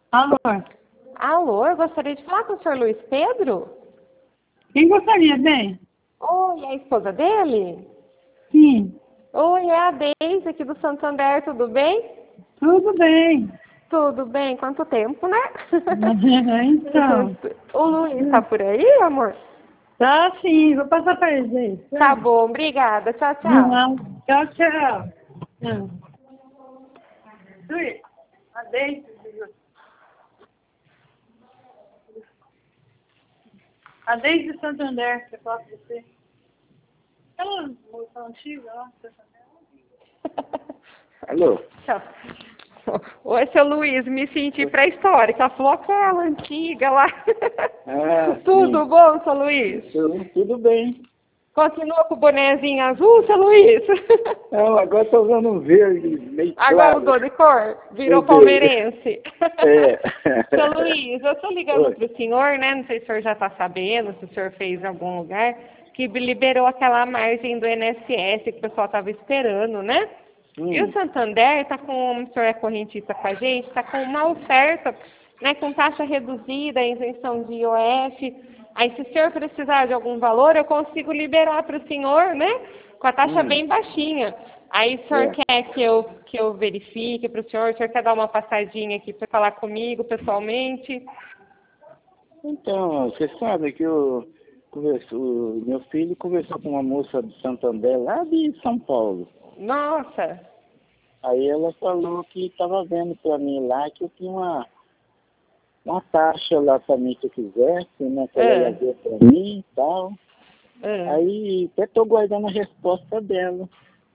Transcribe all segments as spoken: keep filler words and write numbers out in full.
Alô? Alô, eu gostaria de falar com o senhor Luiz Pedro? Quem gostaria, bem? Oi, é a esposa dele? Sim, Oi, é a Deise aqui do Santander, tudo bem? tudo bem. Tudo bem, quanto tempo, né? Então, O Luiz tá por aí, amor? tá sim, vou passar para eles aí. Tá bom, obrigada, tchau, tchau. Não, tchau, tchau. Hum. Luiz, a Deise. A Deise de Santander, que eu falo pra você. Aquela moça antiga lá, Santander. Alô? Tchau. Oi, seu Luiz, me senti pré-histórica. Falou aquela antiga lá. Ah, Tudo sim. bom, seu Luiz? Tudo, tudo bem. Continua com o bonezinho azul, seu Luiz? Não, agora estou usando um verde meio Agora claro. mudou de cor? Virou Meu Deus. palmeirense? É. Seu Luiz, eu estou ligando Oi. para o senhor, né? Não sei se o senhor já está sabendo, se o senhor fez em algum lugar, que liberou aquela margem do I N S S que o pessoal estava esperando, né? Hum. E o Santander está com, o senhor é correntista com a gente, está com uma oferta, né, com taxa reduzida, isenção de I O F. Aí, se o senhor precisar de algum valor, eu consigo liberar para o senhor, né, com a taxa Hum. bem baixinha. Aí, o senhor É. quer que eu, que eu verifique para o senhor? O senhor quer dar uma passadinha aqui para falar comigo pessoalmente? Então, você sabe que o, conversou, o meu filho conversou com uma moça de Santander, lá de São Paulo. Nossa! Aí ela falou que estava vendo para mim lá que eu tinha uma, uma taxa lá para mim se eu quisesse, né? Que ela ia Ah, ver para mim e tal. ah, Aí até estou guardando a resposta dela.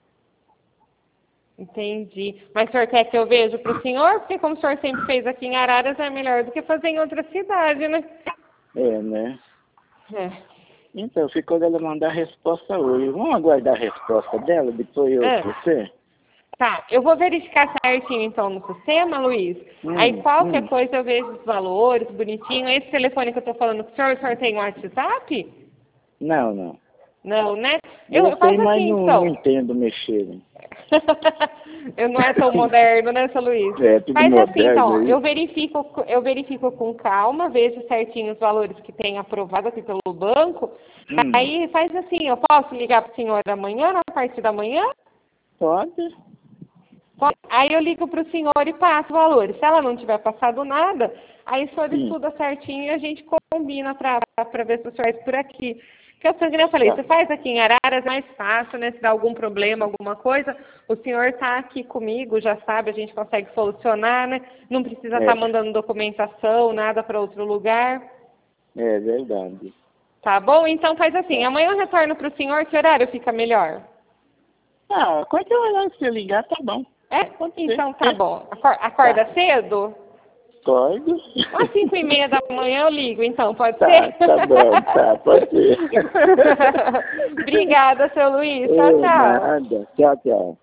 entendi. Mas o senhor quer que eu veja para o senhor? Porque como o senhor sempre fez aqui em Araras, é melhor do que fazer em outra cidade, né? É, né? É. Então, ficou dela mandar a resposta hoje. Vamos aguardar a resposta dela, depois eu Ah, com você? tá, eu vou verificar certinho então no sistema, Luiz. Aí Hum, qualquer hum. coisa eu vejo os valores, bonitinho. Esse telefone que eu tô falando com o senhor, o senhor tem um WhatsApp? Não, não. Não, né? Eu, Eu eu faço tenho, mas assim não, não então. entendo mexer. Né? Eu não é tão moderno, né, seu Luiz? É, tudo Faz assim, então, moderno ó, aí. eu verifico, eu verifico com calma, vejo certinho os valores que tem aprovado aqui pelo banco. Hum, Aí faz assim, eu posso ligar para o senhor amanhã, na parte da manhã? pode? Pode. Aí eu ligo para o senhor e passo o valor. Se ela não tiver passado nada, aí o senhor Sim, estuda certinho e a gente combina para ver se o senhor faz por aqui. Porque eu, como eu falei, tá. você faz aqui em Araras, é mais fácil, né? Se dá algum problema, alguma coisa, o senhor está aqui comigo, já sabe, a gente consegue solucionar, né? Não precisa estar É, mandando documentação, nada para outro lugar. é verdade. Tá bom? Então faz assim, Tá. amanhã eu retorno para o senhor, que horário fica melhor? Ah, qualquer hora que você ligar, tá bom. É? Pode ser. Então tá É. bom. Acor- Acorda Tá. cedo? Pode. Às cinco e meia da manhã eu ligo, então, pode Tá, ser? tá bom, tá, pode ser. Obrigada, seu Luiz. Tchau, Ô, tchau. nada. Tchau, tchau.